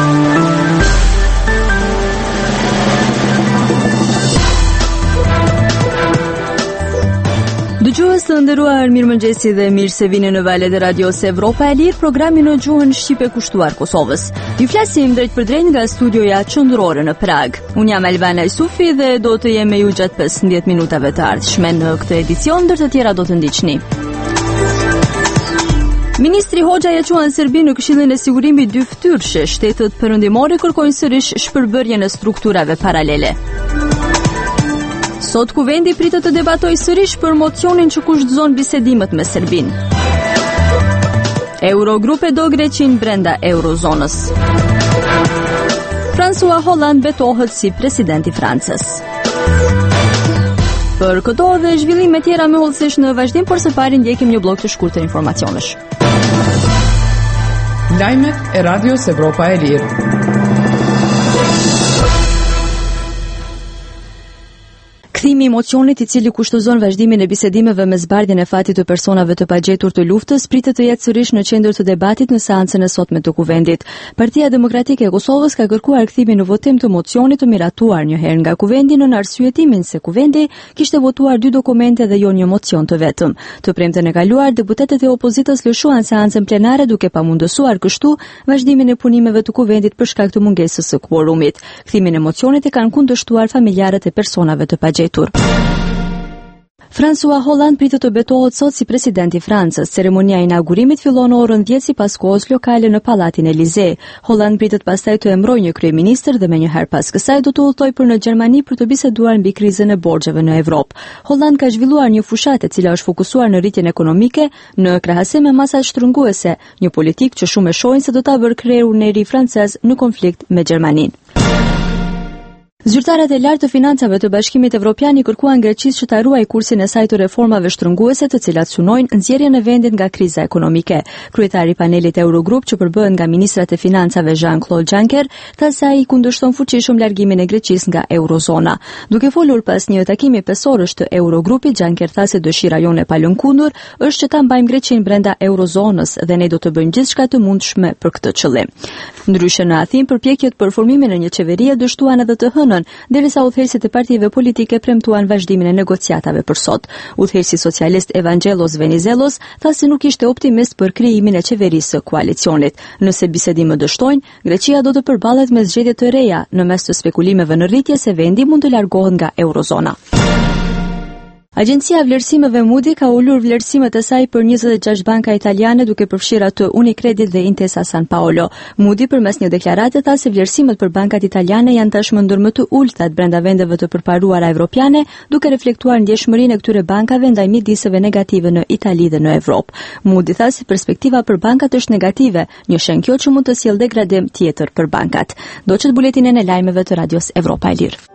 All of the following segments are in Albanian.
Dëgjues të nderuar, mirëmëngjesi dhe mirë se vini në valët e radios Evropa e Lirë, programi në gjuhën shqipe kushtuar Kosovës. Ju flasim drejt për drejt nga studioja qendrore në Prag. Unë jam Elvana Jusufi dhe do të jem me ju gjatë 15 minutave të ardhshme në këtë edicion, ndër të tjera do të ndiqni. Ministri Hoxha ja quan Serbi në Këshillin e Sigurimit dyftyrshë. Shtetet perëndimore kërkojnë sërish shpërbërjen e strukturave paralele. Sot kuvendi pritet të debatojë sërish për mocionin që kushtëzon bisedimet me Serbinë. Eurogrupe do Greqin brenda eurozonës. François Hollande betohet si presidenti i Francës. Për këto dhe zhvillime tjera më hollësish në vazhdim, por së pari ndjekim një blok të shkurtër informacionesh. Lajmet e Radios Evropa e Lirë. Kthimi i mocionit i cili kushtozon vazhdimin e bisedimeve me zbardhjen e fatit të personave të pagjetur të luftës pritet të jetë sërish në qendër të debatit në seancën e sotme të kuvendit. Partia Demokratike e Kosovës ka kërkuar kthimin në votim të mocionit të miratuar një herë nga kuvendi në arsyetimin se kuvendi kishte votuar 2 dokumente dhe jo një mocion të vetëm. Të premten e kaluar, deputetët e opozitës lëshuan seancën plenare duke pamundësuar kështu vazhdimin e punimeve të kuvendit për shkak të mungesës së kvorumit. Kthimin e mocionit e kanë kundërshtuar familjarët e personave të pagjetur. François Hollande pritet të betohet sot si presidenti i Francës. Ceremonia e inaugurimit fillon në orën 10 sipas kohës lokale në Pallatin Elysee. Hollande pritet pastaj të emërojë një kryeministër dhe menjëherë pas kësaj do të udhtojë për në Gjermani për të biseduar mbi krizën e borxheve në Evropë. Hollande ka zhvilluar një fushatë e cila është fokusuar në rritjen ekonomike në krahasim me masat shtrënguese, një politikë që shumë e shohin se do ta bërë krerun e ri francez në konflikt me Gjermaninë. Zyrtarët e lartë të financave të Bashkimit Evropian i kërkuan Greqisë që ta ruajë kursin e saj të reformave shtrënguese të cilat synojnë nxjerrjen e vendit nga kriza ekonomike. Kryetari i panelit Eurogrup, që përbëhet nga ministrat e financave Jean-Claude Juncker, tha se ai kundërshton fuqishëm largimin e Greqisë nga eurozona. Duke folur pas një takimi pesorësh të Eurogrupit, Juncker tha se dëshira jone pa lënkundur është që ta mbajmë Greqinë brenda eurozonës dhe ne do të bëjmë gjithçka të mundshme për këtë qëllim. Ndryshe në Athinë, përpjekjet për formimin e një qeverie dështuan edhe të hënën, derisa udhëheqësit e partive politike premtuan vazhdimin e negociatave për sot. Udhëheqësi socialist Evangelos Venizelos tha se nuk ishte optimist për krijimin e qeverisë së koalicionit. Nëse bisedimet dështojnë, Greqia do të përballet me zgjedhje të reja në mes të spekulimeve në rritje se vendi mund të largohet nga eurozona. Agjencia e vlerësimeve Moody ka ulur vlerësimet e saj për 26 banka italiane duke përfshirë atë Unicredit dhe Intesa Sanpaolo. Moody përmes një deklarate tha se vlerësimet për bankat italiane janë tashmë ndër më të ultat brenda vendeve të përparuara evropiane, duke reflektuar ndjeshmërinë e këtyre bankave ndaj midiseve negative në Itali dhe në Evropë. Moody tha se perspektiva për bankat është negative, një shenjë kjo që mund të sjellë degradim tjetër për bankat. Do çet buletinën e lajmeve të Radios Evropa e Lirë.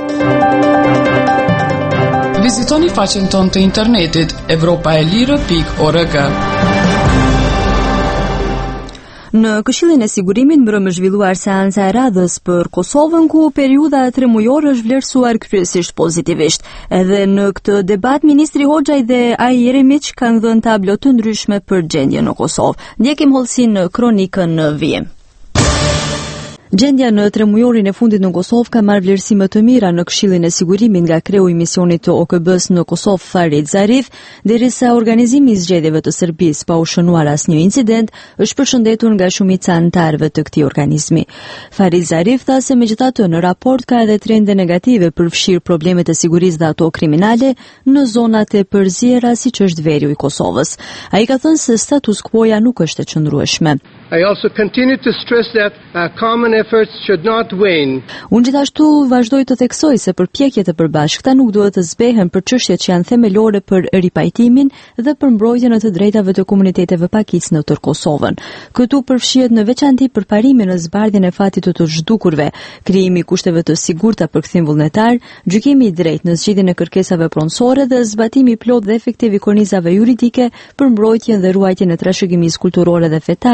Vizitoni faqen tonë të internetit evropaelire.org. Në Këshillin e Sigurimit mbrëm zhvilluar seanca e radhës për Kosovën, ku periudha trimujore është vlerësuar kryesisht pozitivisht. Edhe në këtë debat ministri Hoxha dhe ai Jeremić kanë dhënë tablo të ndryshme për gjendjen në Kosovë. Ndjekim hollësinë në kronikën në vijim. Gjendja në tremujorin e fundit në Kosovë ka marrë vlerësime të mira në Këshillin e Sigurimit nga kreu i misionit të OKB-s në Kosovë Farid Zarif, derisa organizimi i zgjedhjeve të Serbisë pa u shënuar asnjë incident është përshëndetur nga shumica anëtarëve të këtij organizmi. Farid Zarif tha se megjithatë në raport ka edhe trende negative përfshir problemet e sigurisë dhe ato kriminale në zonat e përziera siç është veriu i Kosovës. Ai ka thënë se status quo-ja nuk është e qëndrueshme. I also continue to stress that common efforts should not wane. Unë gjithashtu vazhdoj të theksoj se përpjekjet e përbashkëta nuk duhet të zbehen për çështjet që janë themelore për ripajtimin dhe për mbrojtjen e të drejtave të komuniteteve pakicë në tërë Kosovën. Këtu përfshihet në veçanti përparimi në zbardhjen e fatit të zhdukurve, krijimi i kushteve të sigurta për kthim vullnetar, gjykimi i drejtë në zgjidhjen e kërkesave pronësore dhe zbatimi i plotë dhe efektiv i kornizave juridike për mbrojtjen dhe ruajtjen e trashëgimisë kulturore dhe fetare,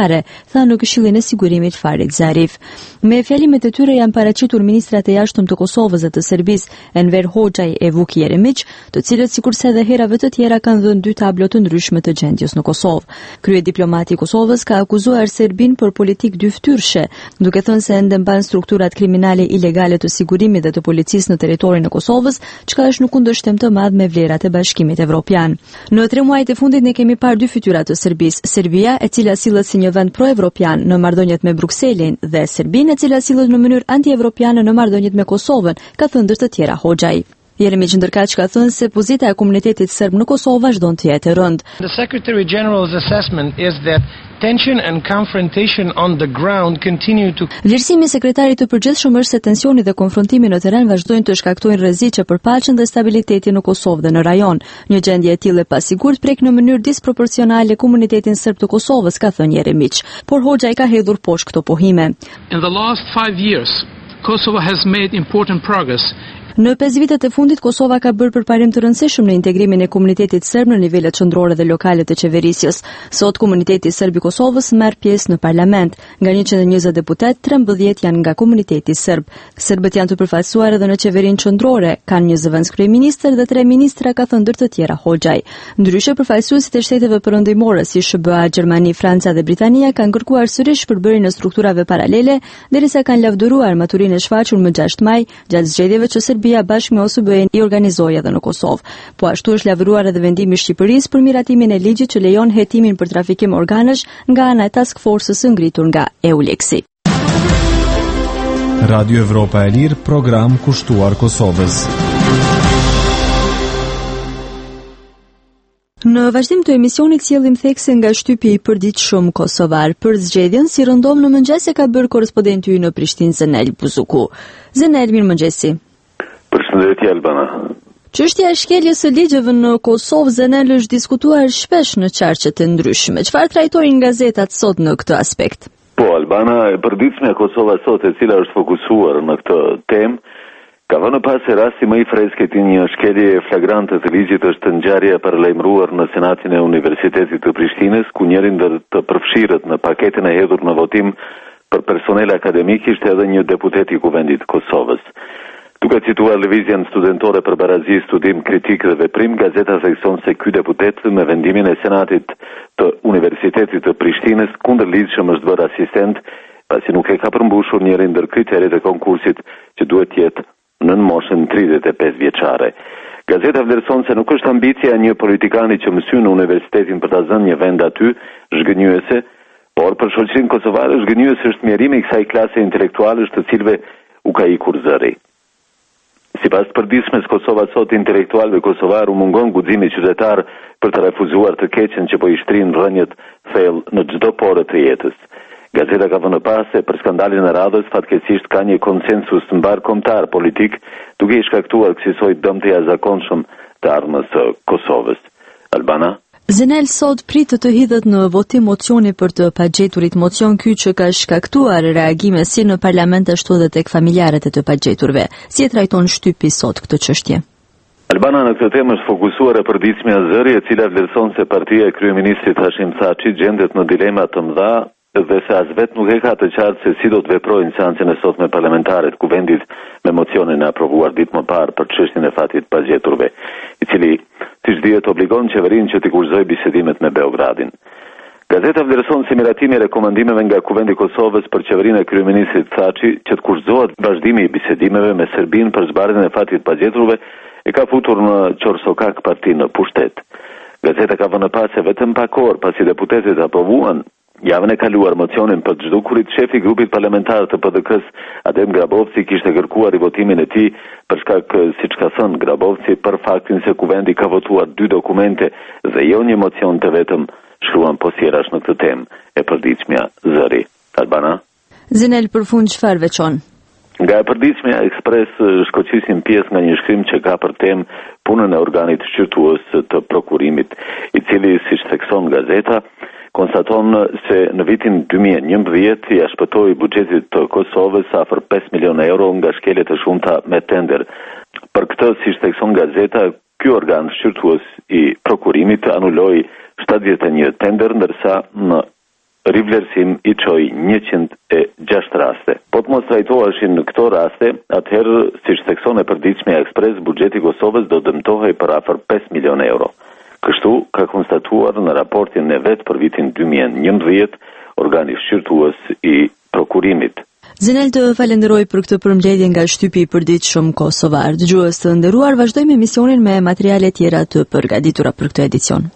tha në Këshillin e Sigurimit Farid Zarif. Me fjalimet e tyre janë paraqitur ministrat e jashtëm të Kosovës dhe të Serbisë, Enver Hoxhaj e Vuk Jeremić, të cilët sikurse edhe herave të tjera kanë dhënë dy tablo të ndryshme të gjendjes në Kosovë. Kryediplomati i Kosovës ka akuzuar Serbinë për politikë dyftyrshë, duke thënë se ende mban strukturat kriminale ilegale të sigurimit dhe të policisë në territorin e Kosovës, çka është në kundërshtim të madh me vlerat e Bashkimit Evropian. Në 3 muajt e fundit ne kemi parë dy fytyra të Serbisë, Serbia, e cila sillet si një vend pro-evropian në marrëdhëniet me Brukselin, dhe Serbinë, e cila sillet në mënyrë anti-evropiane në marrëdhëniet me Kosovën, ka thënë ndër të tjera Hoxhaj. Jeremić ndërkaq ka thënë se pozita e komunitetit serb në Kosovë vazhdon të jetë e rëndë. The Secretary General's assessment is that tension and confrontation on the ground continue to. Vlerësimi i sekretarit të përgjithshëm është se tensioni dhe konfrontimi në terren vazhdojnë të shkaktojnë rreziqe për paqen dhe stabilitetin në Kosovë dhe në rajon. Një gjendje e tillë e pasigurt prek në mënyrë disproporcionale komunitetin serb të Kosovës, ka thënë Jeremić, por Hoxhaj ka hedhur poshtë këto pohime. In the last 5 years, Kosovo has made important progress. Në 5 vitet e fundit, Kosova ka bërë përparim të rëndësishëm në integrimin e komunitetit serb në nivelet qendrore dhe lokale të qeverisjes. Sot komuniteti serb i Kosovës merr pjesë në parlament. Nga 120 deputet, 13 janë nga komuniteti serb. Serbët janë të përfaqësuar edhe në qeverinë qendrore, kanë një zëvendëskryeministër dhe 3 ministra, ka thënë ndër të tjera Hoxhaj. Ndryshe, përfaqësuesit e shteteve perëndimore si SBA, Gjermani, Franca dhe Britania kanë kërkuar sërish përbërjen e strukturave paralele, derisa kanë lavdëruar maturinë e shfaqur më 6 maj, gjatë zgjedhjeve që Serbia bashkë me OSBE-n i organizoi edhe në Kosovë. Po ashtu është lavdëruar edhe vendimi i Shqipërisë për miratimin e ligjit që lejon hetimin për trafikim organësh nga ana e Task Force-s së ngritur nga EULEX-i. Radio Evropa e Lirë, program kushtuar Kosovës. Në vazhdim të emisionit sjellim thekse nga shtypi i përditshëm kosovar për zgjedhjen si rëndom në mëngjes e ka bërë korrespondenti ynë në Prishtinë Zenel Buzuku. Zenel, mirëmëngjesi. Përshëndetje Albana. Çështja e shkeljes së ligjeve në Kosovë, Zenel, është diskutuar shpesh në qarqe të ndryshme. Çfarë trajtojnë gazetat sot në këtë aspekt? Po, Albana, e përditshme Kosova sot, e cila është fokusuar në këtë temë, ka vënë pas se rasti më i freskët i një shkelje flagrante të ligjit është ngjarja paralajmëruar në Senatin e Universitetit të Prishtinës, ku njëri ndër të përfshirët në paketën e hedhur në votim për personel akademik ishte edhe një deputet i Kuvendit Kosovës. Duke cituar lëvizjen studentore për barazi, studim, kritik dhe veprim, gazeta thekson se ky deputet me vendimin e Senatit të Universitetit të Prishtinës kundërligjshëm është bërë asistent, pasi nuk e ka përmbushur njërin ndër kriteret e konkursit që duhet jetë nën moshën 35 vjeçare. Gazeta vlerëson se nuk është ambicia një politikani që mësyn në universitetin për ta zënë një vend aty zhgënjyese, por për shoqërinë kosovare zhgënjyese është mjerimi i kësaj klase intelektualesh të cilëve u ka ikur zëri. Sipas të përditshmes Kosova sot, intelektualëve kosovar u mungon guximi qytetar për të refuzuar të keqen që po i shtrin rrënjët thellë në çdo porë të jetës. Gazeta ka vënë pas se për skandalin e radhës fatkeqësisht ka një konsensus të mbar kombëtar politik, duke i shkaktuar kësaj dëm të jashtëzakonshëm të ardhmës së Kosovës. Albana. Zenel, sot pritet të hidhet në votim mocioni për të pagjeturit, mocion ky që ka shkaktuar reagime si në parlament ashtu edhe tek familjarët e të pagjeturve. Si e trajton shtypi sot këtë çështje? Albana, në këtë temë është fokusuar e përditshmja Zëri, e cila vlerëson se partia e kryeministrit Hashim Thaçi gjendet në dilema të mëdha dhe se as vetë nuk e ka të qartë se si do të veprojnë seancën e sotme parlamentarët Kuvendit me mocionin e aprovuar ditë më parë për çështjen e fatit pagjeturve, i cili siç dihet obligon qeverinë që të kurzojë bisedimet me Beogradin. Gazeta vlerëson se miratimi i rekomandimeve nga Kuvendi i Kosovës për qeverinë e kryeministrit Thaçi që të kurzohet vazhdimi i bisedimeve me Serbinë për zbardhjen e fatit pagjeturve e ka futur në qorsokak partinë në pushtet. Gazeta ka vënë pas se vetëm pak orë pasi deputetët aprovuan javën e kaluar mocionin për të zhdukurit, shefi i grupit parlamentar të PDK-s, Adem Grabovci, kishte kërkuar i votimin e tij për shkak, siç ka thënë Grabovci, për faktin se Kuvendi ka votuar 2 dokumente dhe jo një mocion të vetëm, shkruan posjerash në këtë temë e përditshmja Zëri. Albana. Zenel, për fund çfarë veçon? Nga e përditshmja Ekspres shkoqisin pjesë nga një shkrim që ka për temë punën e organit shqyrtues të prokurimit, i cili, siç thekson gazeta, konstaton se në vitin 2011 ja shpëtoi buxhetit të Kosovës afër 5 milionë euro nga shkeljet e shumta me tender. Për këtë, siç thekson gazeta, ky organ shqyrtues i prokurimit anuloi 71 tender, ndërsa në rivlerësim i çoi 106 raste. Po të mos trajtoheshin në këto raste, atëherë, siç thekson e përditshme Ekspres, buxheti i Kosovës do dëmtohej për afër 5 milionë euro. Kështu ka konstatuar në raportin e vet për vitin 2011 organi shqyrtues i prokurimit. Zenel, të falenderoj për këtë përmbledhje nga shtypi i përditshëm kosovar. Dëgjues të nderuar, vazhdojmë emisionin me materiale tjera të përgatitura për këtë edicion.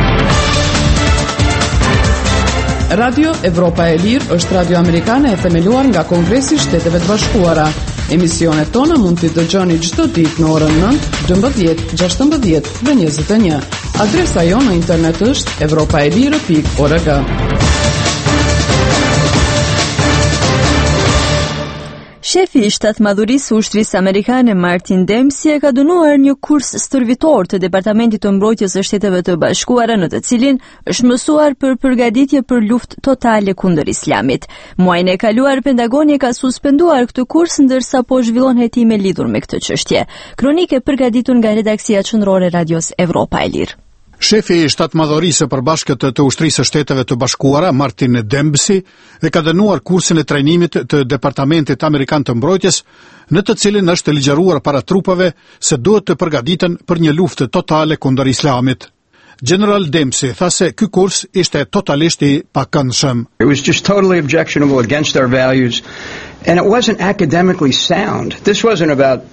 Radio Evropa e Lirë është radio amerikane e themeluar nga Kongresi i Shteteve të Bashkuara. Emisionet tona mund t'i dëgjoni çdo ditë në orën 9, 12, 16 dhe 21. Adresa jonë në internet është europaelire.org. Shefi i shtatmadhurisë ushtrisë amerikane Martin Dempsey ka dënuar një kurs stërvitor të Departamentit të Mbrojtjes së Shteteve të Bashkuara, në të cilin është mësuar për përgatitje për luftë totale kundër Islamit. Muajin e kaluar Pentagoni ka suspenduar këtë kurs, ndërsa po zhvillon hetime lidhur me këtë çështje. Kronikë e përgatitur nga redaksia qendrore e Radios Evropa e Lirë. Shefi i shtatmadhorisë së përbashkët të ushtrisë së Shteteve të Bashkuara, Martin Dempsey, e ka dënuar kursin e trajnimit të Departamentit Amerikan të Mbrojtjes, në të cilin është ligjëruar para trupave se duhet të përgatiten për një luftë totale kundër Islamit. General Dempsey tha se ky kurs ishte totalisht i pakëndshëm. It was just totally objectionable against our values, and it wasn't academically sound. This wasn't about,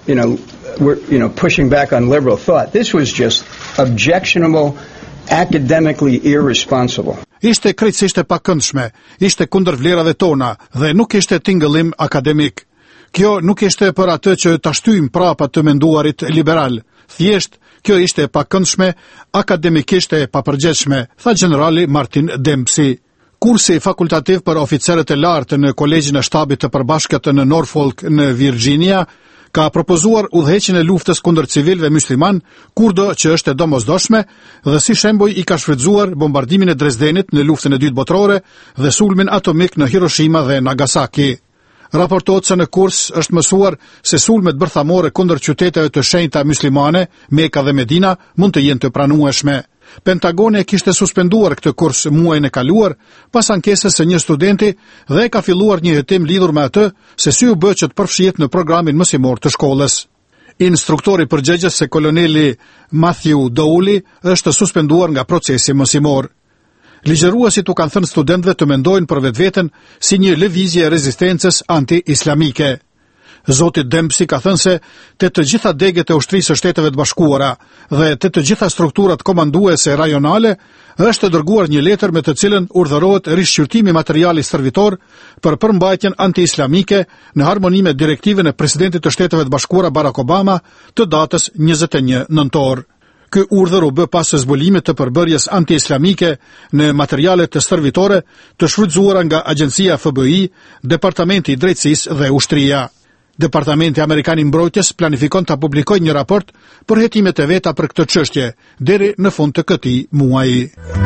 pushing back on liberal thought. This was just objectionable, academically irresponsible. Ishte krejtësisht e pakëndshme, ishte kundër vlerave tona dhe nuk ishte tingëllim akademik. Kjo nuk ishte për atë që ta shtyjmë prapa të menduarit liberal. Thjesht, kjo ishte e pakëndshme, akademikisht e papërgjeshme, tha generali Martin Dempsey. Kursi fakultativ për oficerët e lartë në Kolegjin e Shtabit të Përbashkët në Norfolk në Virginia ka propozuar udhëheqjen e luftës kundër civilëve musliman, kurdo që është e domosdoshme, dhe si shembull i ka shfrytzuar bombardimin e Dresdenit në luftën e dytë botërore dhe sulmin atomik në Hiroshima dhe Nagasaki. Raportohet se në kurs është mësuar se sulmet bërthamore kundër qyteteve të shenjta muslimane, Mekka dhe Medina, mund të jenë të pranueshme. Pentagoni kishte suspenduar këtë kurs muajin e kaluar pas ankesës së një studenti dhe ka filluar një hetim lidhur me atë se si u bë që të përfshihet në programin mësimor të shkollës. Instruktori përgjegjës se koloneli Matthew Dowley është suspenduar nga procesi mësimor. Ligjëruesit u kanë thënë studentëve të mendojnë për vetveten si një lëvizje e rezistencës anti-islamike. Zoti Dempsey ka thënë se të gjitha degët e ushtrisë së Shteteve të Bashkuara dhe të gjitha strukturat komanduese rajonale është dërguar një letër me të cilën urdhërohet rishqyrtimi materiali stërvitor për përmbajtjen anti-islamike në harmoni me direktivën e presidentit të Shteteve të Bashkuara Barack Obama të datës 21 nëntor. Ky urdhër u bë pas zbulimit të përbërjes anti-islamike në materialet të stërvitore të shfrytzuara nga Agjencia FBI, Departamenti i Drejtësisë dhe Ushtria. Departamenti Amerikan i Mbrojtjes planifikon ta publikojë një raport për hetimet e veta për këtë çështje deri në fund të këtij muaji.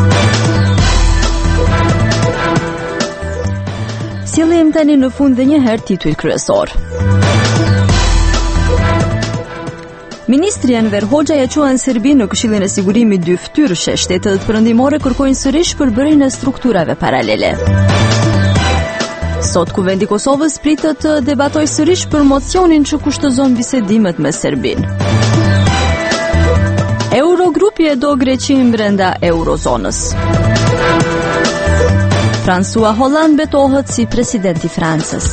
Sillim tani në fund dhe një herë titull kryesor. Ministri Enver Hoxha ja quan Serbi në Këshillin e Sigurimit dy ftyrëshe. Shtetet perëndimore kërkojnë sërish përbërjen e strukturave paralele. Sot Kuvendi i Kosovës pritet të debatojë sërish për mocionin që kushtozon bisedimet me Serbinë. Eurogrupi e do Greqinë brenda eurozonës. François Hollande betohet si presidenti i Francës.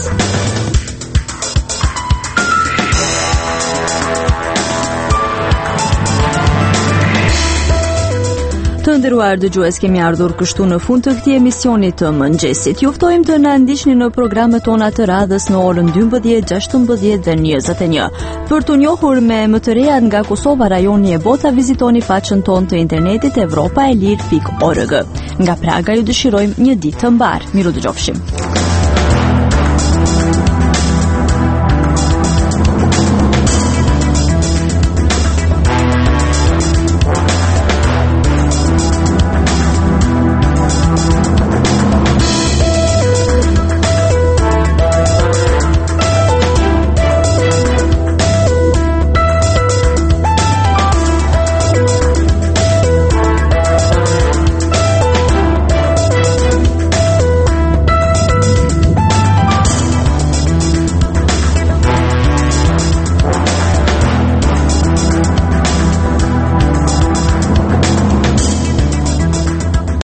Të nderuar dëgjues, kemi ardhur kështu në fund të këtij emisioni të mëngjesit. Ju ftojmë të na ndiqni në programet tona të radhës në orën 12, 16 dhe 21. Për të njohur me më të rejat nga Kosova, rajoni e bota, vizitoni faqen tonë të internetit europaelir.org. Nga Praga ju dëshirojmë një ditë të mbar. Miru dëgjofshim.